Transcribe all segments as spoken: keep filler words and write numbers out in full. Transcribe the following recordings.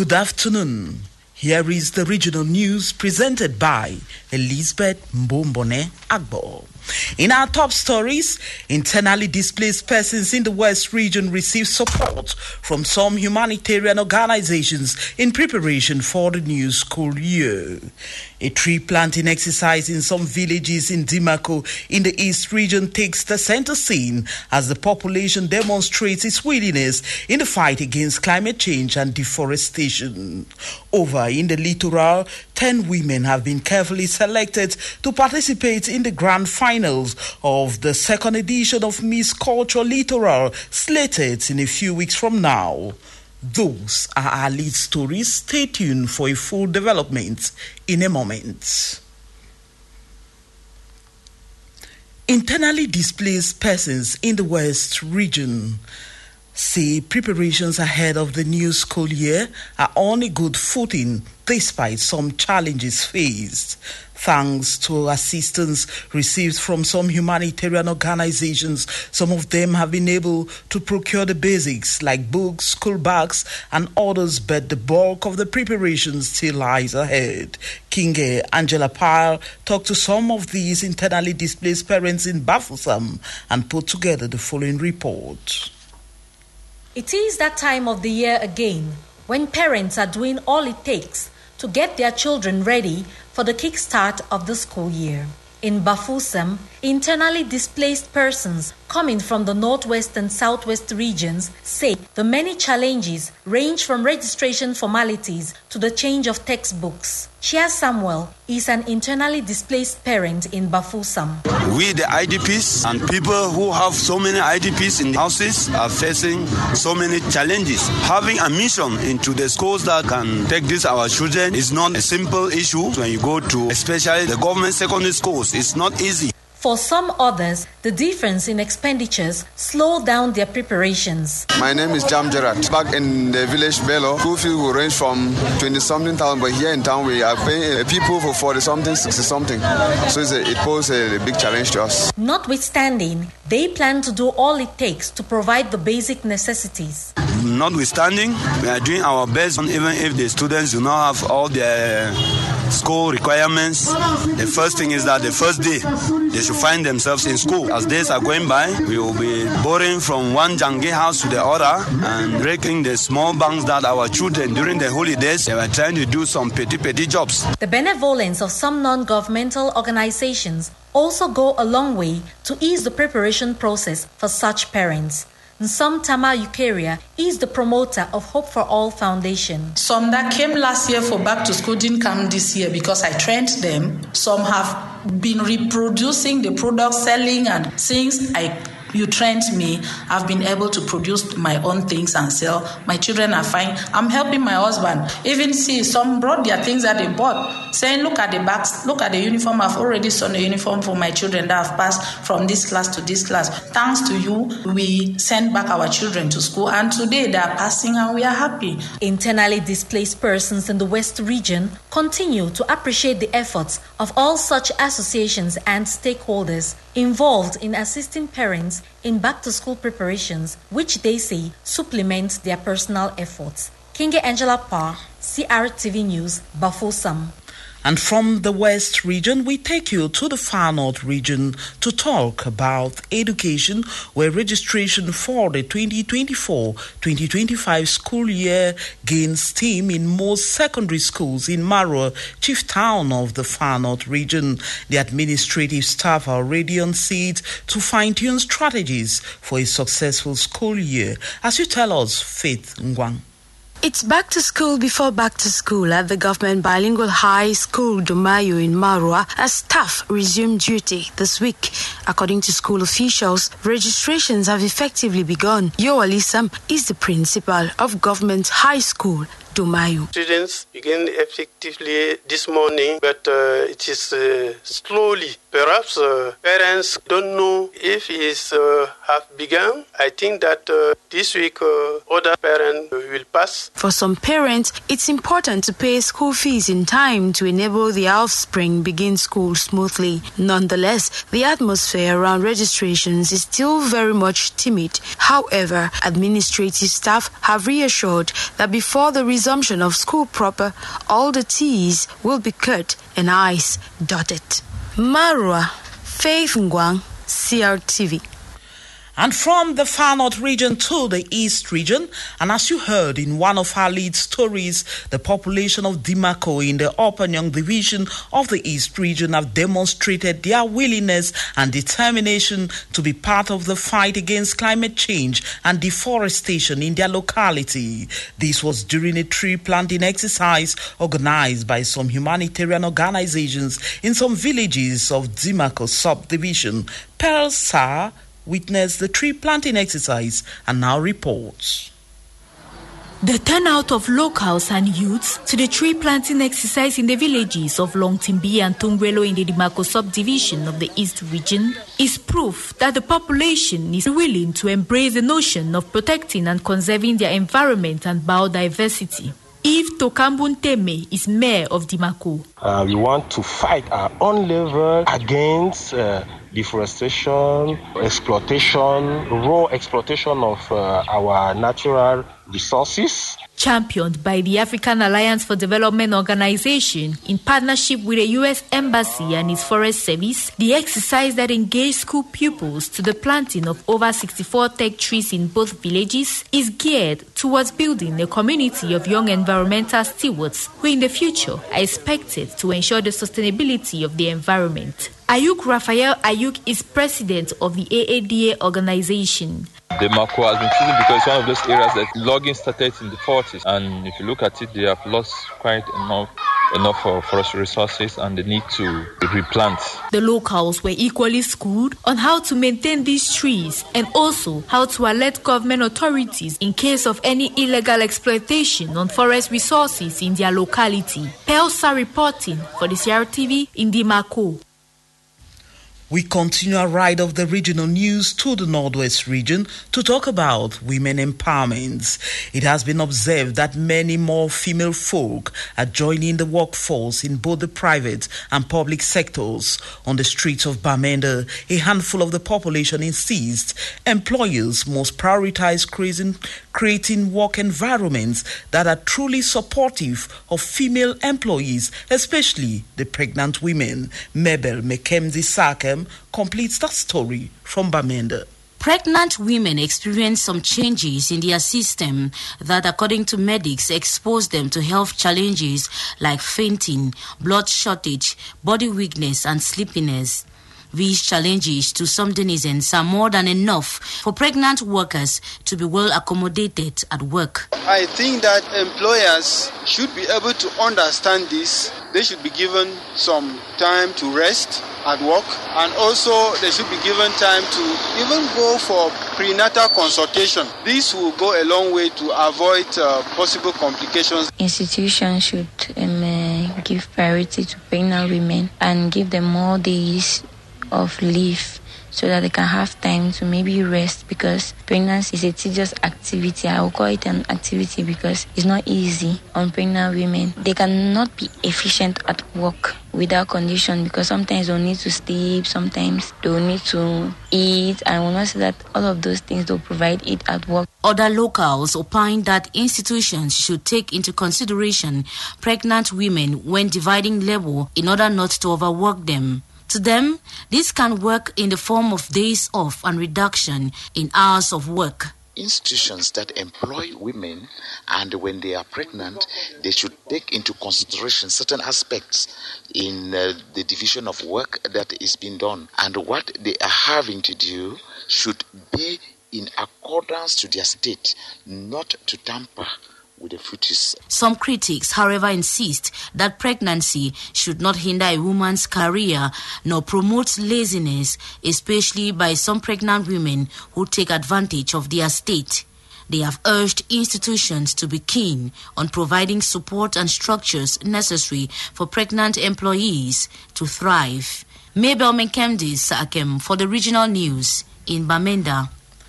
Good afternoon. Here is the regional news presented by Elizabeth Mbombone Agbo. In our top stories, internally displaced persons in the West region receive support from some humanitarian organizations in preparation for the new school year. A tree planting exercise in some villages in Dimako in the East region takes the center scene as the population demonstrates its willingness in the fight against climate change and deforestation. Over in the littoral, ten women have been carefully selected to participate in the grand finals of the second edition of Miss Culture Littoral, slated in a few weeks from now. Those are our lead stories. Stay tuned for a full development in a moment. Internally displaced persons in the West region say preparations ahead of the new school year are on a good footing despite some challenges faced. Thanks to assistance received from some humanitarian organizations, some of them have been able to procure the basics like books, school bags, and others, but the bulk of the preparation still lies ahead. Kinge Angela Pyle talked to some of these internally displaced parents in Bafoussam and put together the following report. It is that time of the year again when parents are doing all it takes to get their children ready for the kickstart of the school year. In Bafoussam, internally displaced persons coming from the northwest and southwest regions say the many challenges range from registration formalities to the change of textbooks. Chia Samuel is an internally displaced parent in Bafoussam. We, the I D Ps, and people who have so many I D Ps in houses are facing so many challenges. Having a mission into the schools that can take this our children is not a simple issue. When you go to especially the government secondary schools, it's not easy. For some others, the difference in expenditures slow down their preparations. My name is Jam Gerard. Back in the village Bello, school fee will range from twenty-something thousand, but here in town we are paying people for forty-something, sixty-something. So it's a, it poses a big challenge to us. Notwithstanding, they plan to do all it takes to provide the basic necessities. Notwithstanding, we are doing our best, even if the students do not have all their school requirements. The first thing is that the first day, they should find themselves in school. As days are going by, we will be borrowing from one jange house to the other and breaking the small banks that our children during the holidays, they were trying to do some petty, petty jobs. The benevolence of some non-governmental organizations also go a long way to ease the preparation process for such parents. Nsam Tama Eukaria is the promoter of Hope for All Foundation. Some that came last year for back to school didn't come this year because I trained them. Some have been reproducing the product, selling, and since I you trained me, I've been able to produce my own things and sell. My children are fine. I'm helping my husband. Even see, some brought their things that they bought, saying, look at the bags, look at the uniform. I've already sewn a uniform for my children that have passed from this class to this class. Thanks to you, we send back our children to school, and today they are passing and we are happy. Internally displaced persons in the West region continue to appreciate the efforts of all such associations and stakeholders involved in assisting parents in back-to-school preparations, which they say supplement their personal efforts. Kinge Angela Pa, C R T V News, Bafoussam. And from the West region, we take you to the Far North region to talk about education, where registration for the twenty twenty-four twenty twenty-five school year gains steam in most secondary schools in Marua, chief town of the Far North region. The administrative staff are already on seat to fine-tune strategies for a successful school year. As you tell us, Faith Ngwang. It's back to school before back to school at the government bilingual high school Domayo in Marua as staff resume duty this week. According to school officials, registrations have effectively begun. Yo Alisam is the principal of government high school Domayo. Students begin effectively this morning, but uh, it is uh, slowly. Perhaps uh, parents don't know if it uh, have begun. I think that uh, this week uh, other parents will pass. For some parents, it's important to pay school fees in time to enable the offspring begin school smoothly. Nonetheless, the atmosphere atmosphere around registrations is still very much timid. However, administrative staff have reassured that before the resumption of school proper, all the T's will be cut and I's dotted. Marua, Faith Ngwang, C R T V. And from the far north region to the east region, and as you heard in one of our lead stories, the population of Dimako in the Upper Nyong division of the east region have demonstrated their willingness and determination to be part of the fight against climate change and deforestation in their locality. This was during a tree planting exercise organized by some humanitarian organizations in some villages of Dimako subdivision. Pearl Sa witnessed the tree planting exercise and now reports. The turnout of locals and youths to the tree planting exercise in the villages of Longtimbi and Tungwelo in the Dimako subdivision of the East region is proof that the population is willing to embrace the notion of protecting and conserving their environment and biodiversity. Eve Tokambun Teme is mayor of Dimako. Uh, we want to fight our own level against uh, deforestation, exploitation, raw exploitation of uh, our natural resources. Championed by the African Alliance for Development Organization in partnership with the U S Embassy and its Forest Service, the exercise that engaged school pupils to the planting of over sixty-four tech trees in both villages is geared towards building a community of young environmental stewards who in the future are expected to ensure the sustainability of the environment. Ayuk Raphael Ayuk is president of the A A D A organization. Dimako has been chosen because it's one of those areas that logging started in the forties, and if you look at it, they have lost quite enough enough of forest resources and they need to replant. The locals were equally schooled on how to maintain these trees and also how to alert government authorities in case of any illegal exploitation on forest resources in their locality. Pelsa reporting for the C R T V in Dimako. We continue our ride of the regional news to the Northwest region to talk about women empowerment. It has been observed that many more female folk are joining the workforce in both the private and public sectors. On the streets of Bamenda, a handful of the population insists employers must prioritize creating, creating work environments that are truly supportive of female employees, especially the pregnant women. Mabel Mekemdi Sakem completes that story from Bamenda. Pregnant women experience some changes in their system that, according to medics, expose them to health challenges like fainting, blood shortage, body weakness, and sleepiness. These challenges to some denizens are more than enough for pregnant workers to be well accommodated at work. I think that employers should be able to understand this. They should be given some time to rest at work, and also they should be given time to even go for prenatal consultation. This will go a long way to avoid uh, possible complications. Institutions should um, uh, give priority to pregnant women and give them more days of leave so that they can have time to maybe rest, because pregnancy is a tedious activity. I will call it an activity because it's not easy on pregnant women. They cannot be efficient at work without condition, because sometimes they'll need to sleep, sometimes they'll need to eat, and we'll not say that all of those things they'll provide it at work. Other locals opine that institutions should take into consideration pregnant women when dividing labor in order not to overwork them. To them, this can work in the form of days off and reduction in hours of work. Institutions that employ women, and when they are pregnant, they should take into consideration certain aspects in uh, the division of work that is being done. And what they are having to do should be in accordance to their state, not to tamper with the fetus. Some critics, however, insist that pregnancy should not hinder a woman's career nor promote laziness, especially by some pregnant women who take advantage of their state. They have urged institutions to be keen on providing support and structures necessary for pregnant employees to thrive. Mabel Mekemdi Sakem for the regional news in Bamenda.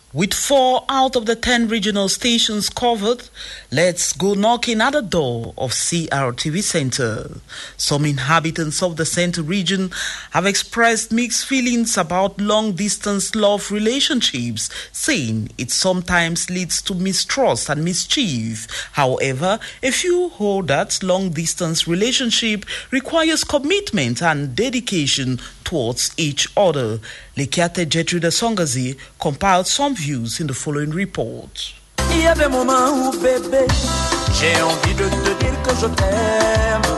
With four out of the ten regional stations covered, let's go knocking at the door of C R T V Center. Some inhabitants of the Center region have expressed mixed feelings about long-distance love relationships, saying it sometimes leads to mistrust and mischief. However, a few hold that long-distance relationship requires commitment and dedication towards each other. Lekiate Jetruda Songazi compiled some views in the following report. Il y a des moments où bébé, j'ai envie de te dire que je t'aime,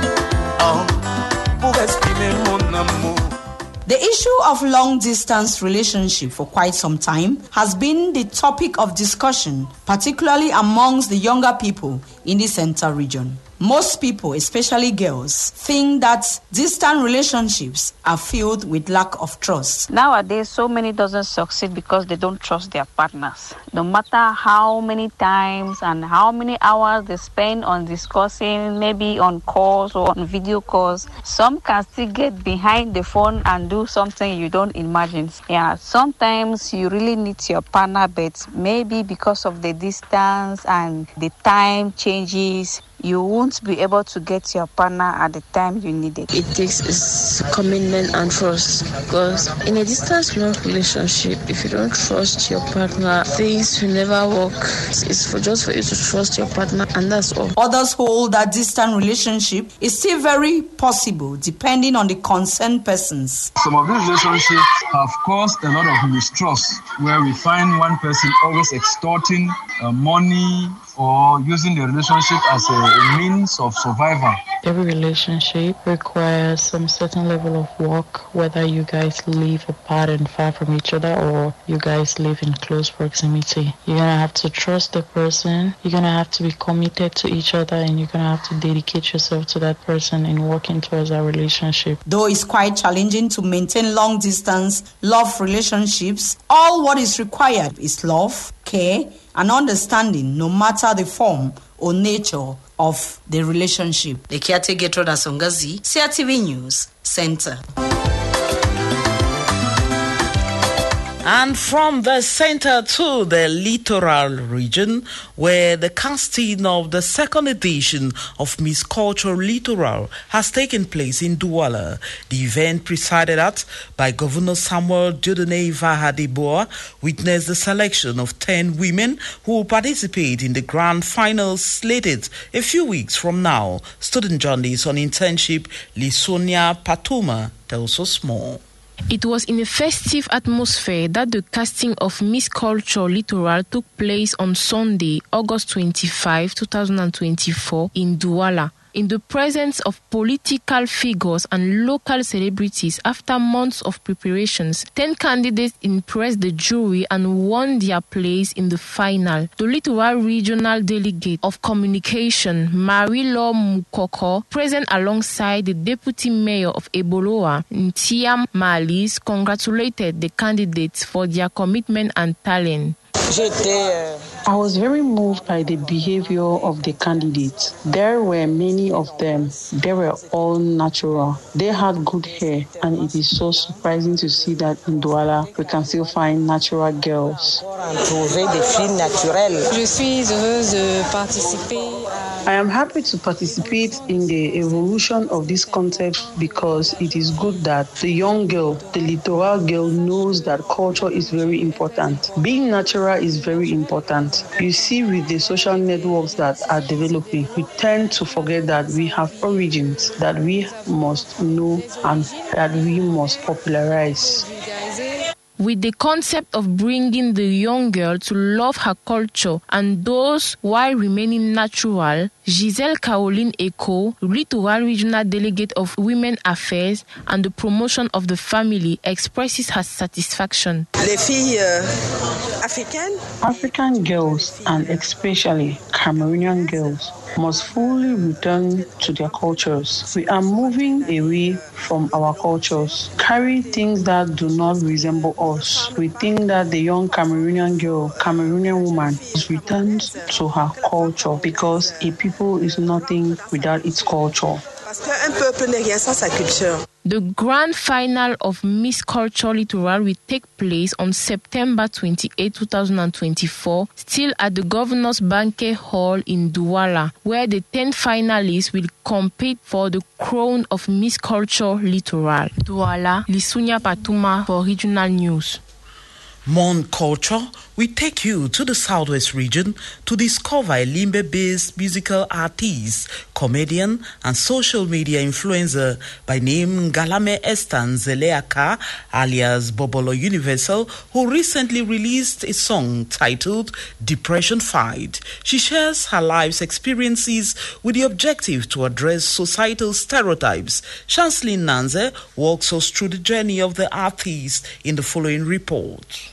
oh, pour exprimer mon amour. The issue of long-distance relationship for quite some time has been the topic of discussion, particularly amongst the younger people in the Center region. Most people, especially girls, think that distant relationships are filled with lack of trust. Nowadays, so many doesn't succeed because they don't trust their partners. No matter how many times and how many hours they spend on discussing, maybe on calls or on video calls, some can still get behind the phone and do something you don't imagine. Yeah, sometimes you really need your partner, but maybe because of the distance and the time changes, you won't be able to get your partner at the time you need it. It takes commitment and trust, because in a distance long relationship, if you don't trust your partner, things will never work. It's for just for you to trust your partner, and that's all. Others hold that distant relationship is still very possible depending on the concerned persons. Some of these relationships have caused a lot of mistrust, where we find one person always extorting uh, money or using the relationship as a, a means of survival. Every relationship requires some certain level of work, whether you guys live apart and far from each other or you guys live in close proximity. You're going to have to trust the person, you're going to have to be committed to each other, and you're going to have to dedicate yourself to that person in working towards that relationship. Though it's quite challenging to maintain long-distance love relationships, all what is required is love, care, and understanding, no matter the form or nature of the relationship. Lekiate Getroda Songazi, C R T V News Center. And from the center to the littoral region, where the casting of the second edition of Miss Culture Littoral has taken place in Douala. The event, presided at by Governor Samuel Dieudonné Vahadeboa, witnessed the selection of ten women who will participate in the grand final slated a few weeks from now. Student journalist on internship Lisonia Patuma tells us more. It was in a festive atmosphere that the casting of Miss Culture Littoral took place on Sunday, August twenty-fifth, twenty twenty-four in Douala, in the presence of political figures and local celebrities. After months of preparations, ten candidates impressed the jury and won their place in the final. The Littoral Regional Delegate of Communication, Marie-Laure Mukoko, present alongside the Deputy Mayor of Eboloa, Ntiam Malis, congratulated the candidates for their commitment and talent. I was very moved by the behavior of the candidates. There were many of them. They were all natural. They had good hair, and it is so surprising to see that in Douala we can still find natural girls. I am happy to participate in the evolution of this concept because it is good that the young girl, the littoral girl, knows that culture is very important. Being natural is very important. You see, with the social networks that are developing, we tend to forget that we have origins that we must know and that we must popularize. With the concept of bringing the young girl to love her culture and those while remaining natural, Giselle Caroline Echo, Littoral Regional Delegate of Women Affairs and the Promotion of the Family, expresses her satisfaction. Les filles euh, africaines? African girls, and especially Cameroonian girls, must fully return to their cultures. We are moving away from our cultures, carry things that do not resemble us. We think that the young Cameroonian girl, Cameroonian woman, must return to her culture because a people is nothing without its culture. un peuple n'est rien sans sa culture. The grand final of Miss Culture Littoral will take place on September twenty-eighth, twenty twenty-four, still at the Governor's Banquet Hall in Douala, where the ten finalists will compete for the crown of Miss Culture Littoral. Douala, Lisunya Patuma for Regional News. Mon Culture will take you to the Southwest region to discover a Limbe-based musical artist, comedian, and social media influencer by name Ngalame Esther Nzeleaka, alias Bobolo Universal, who recently released a song titled Depression Fight. She shares her life's experiences with the objective to address societal stereotypes. Chanceline Nanze walks us through the journey of the artist in the following report.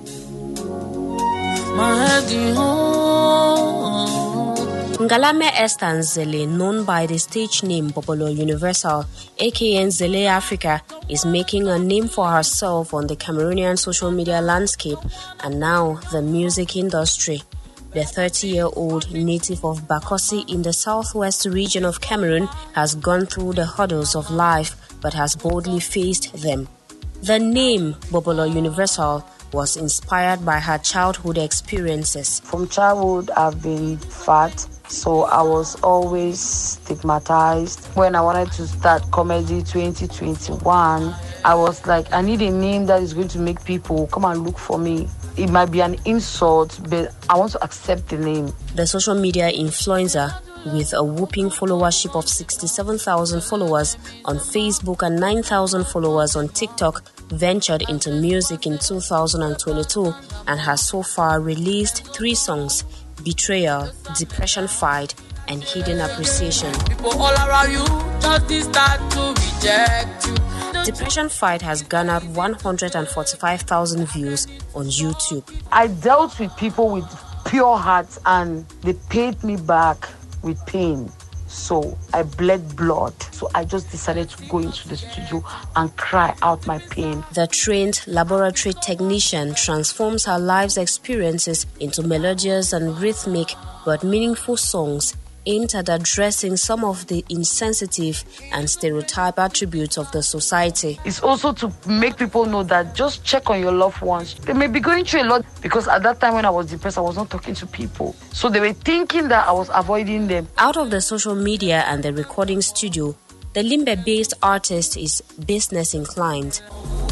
Ngalame Esther Nzele, known by the stage name Bobolo Universal, aka Nzele Africa, is making a name for herself on the Cameroonian social media landscape and now the music industry. The thirty-year-old native of Bakosi in the southwest region of Cameroon has gone through the hurdles of life but has boldly faced them. The name Bobolo Universal was inspired by her childhood experiences. From childhood, I've been fat, so I was always stigmatized. When I wanted to start comedy twenty twenty-one, I was like, I need a name that is going to make people come and look for me. It might be an insult, but I want to accept the name. The social media influencer, with a whopping followership of sixty-seven thousand followers on Facebook and nine thousand followers on TikTok, ventured into music in two thousand twenty-two and has so far released three songs: Betrayal, Depression Fight, and Hidden Appreciation. People all around you just start to reject you. Depression Fight has garnered one hundred forty-five thousand views on YouTube. I dealt with people with pure hearts and they paid me back with pain. So I bled blood. So I just decided to go into the studio and cry out my pain. The trained laboratory technician transforms her life's experiences into melodious and rhythmic but meaningful songs aimed at addressing some of the insensitive and stereotype attributes of the society. It's also to make people know that just check on your loved ones. They may be going through a lot, because at that time when I was depressed, I was not talking to people. So they were thinking that I was avoiding them. Out of the social media and the recording studio, the Limbe-based artist is business inclined.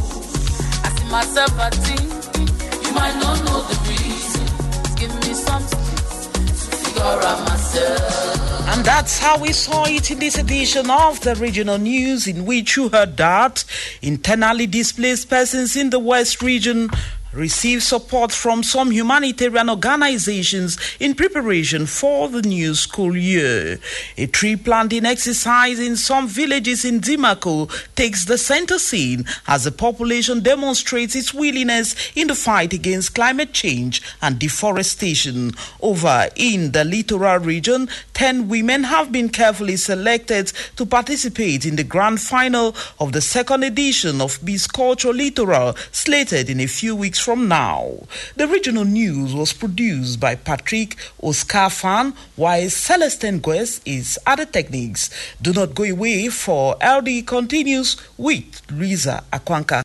I see myself, I think you might not know the reason. Give me something to figure out myself. And that's how we saw it in this edition of the regional news, in which you heard that internally displaced persons in the West region receive support from some humanitarian organizations in preparation for the new school year. A tree planting exercise in some villages in Dimako takes the center scene as the population demonstrates its willingness in the fight against climate change and deforestation. Over in the littoral region, ten women have been carefully selected to participate in the grand final of the second edition of Miss Culture Littoral, slated in a few weeks from now. The regional news was produced by Patrick Oscar Fan, while Celestine Gues is at the techniques. Do not go away, for L D continues with Riza Akwanka.